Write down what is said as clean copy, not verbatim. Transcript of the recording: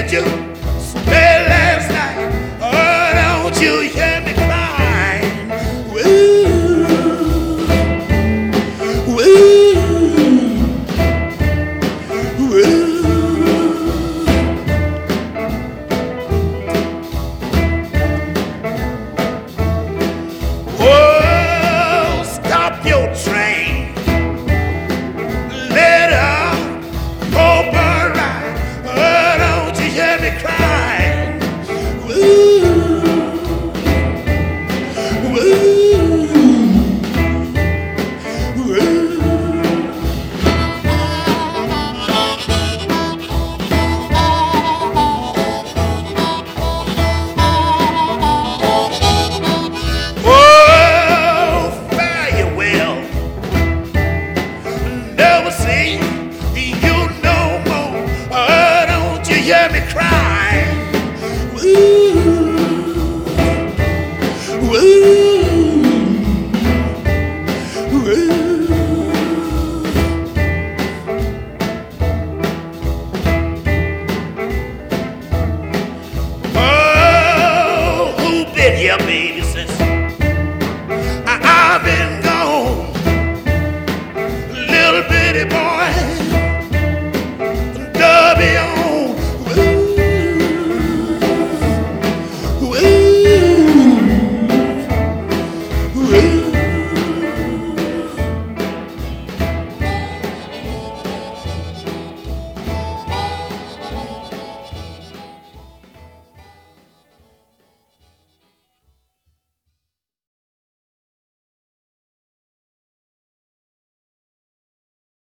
did you spend last night? Oh, don't you hear me crying? Woo, woo, woo. Oh, stop your train. Let her open right. Oh, don't you hear me crying? Woo, woo, woo. Oh, fare you well. Never see you no more. Oh, don't you hear me cry?